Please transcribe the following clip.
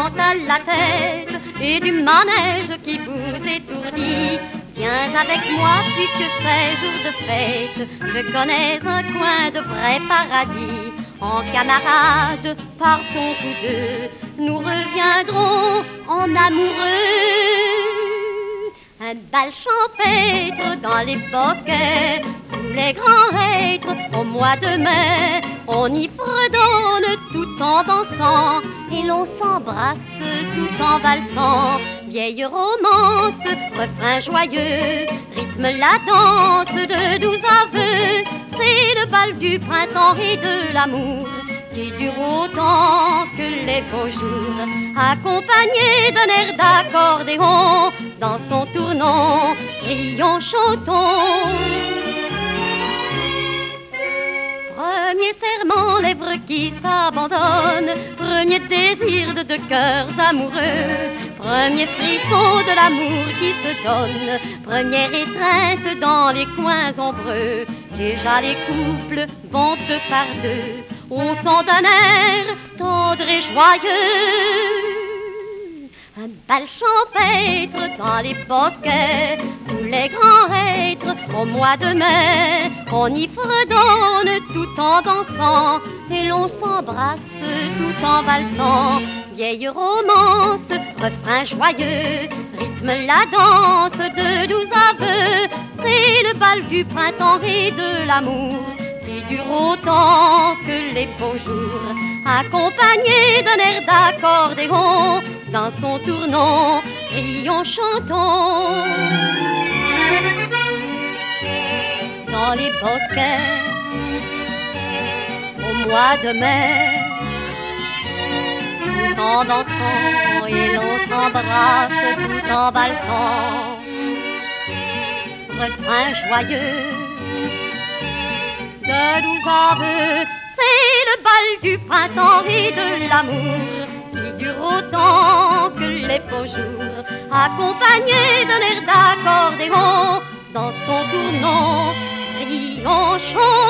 vent à la tête et du manège qui vous étourdit. Viens avec moi puisque c'est jour de fête, je connais un coin de vrai paradis. En camarades, partons tous deux, nous reviendrons en amoureux. Un bal champêtre dans les bosquets, sous les grands hêtres au mois de mai. On y fredonne tout en dansant et l'on s'embrasse tout en valsant. Vieille romance, refrain joyeux, rythme la danse de doux aveux. C'est le bal du printemps et de l'amour qui dure autant que les beaux jours, accompagné d'un air d'accordéon. Dans son tournant, rions, chantons. Premier serment, lèvres qui s'abandonnent, premier désir de deux cœurs amoureux, premier frisson de l'amour qui se donne, première étreinte dans les coins ombreux. Déjà les couples vont deux par deux, au son d'un air tendre et joyeux. Un bal champêtre dans les bosquets, sous les grands hêtres au mois de mai. On y fredonne tout en dansant et l'on s'embrasse tout en valsant. Vieille romance, refrain joyeux, rythme la danse de doux aveux. C'est le bal du printemps et de l'amour qui dure autant que les beaux jours, accompagné d'un air d'accordéon. Dans son tournant, rions, chantons. Dans les bosquets, au mois de mai, tout en dansant et l'on s'embrasse tout en valsant. Refrain joyeux, de doux aveux, c'est le bal du printemps et de l'amour qui dure autant que les beaux jours, accompagné d'un air d'accordéon. Dans son tournant, rions, chantons.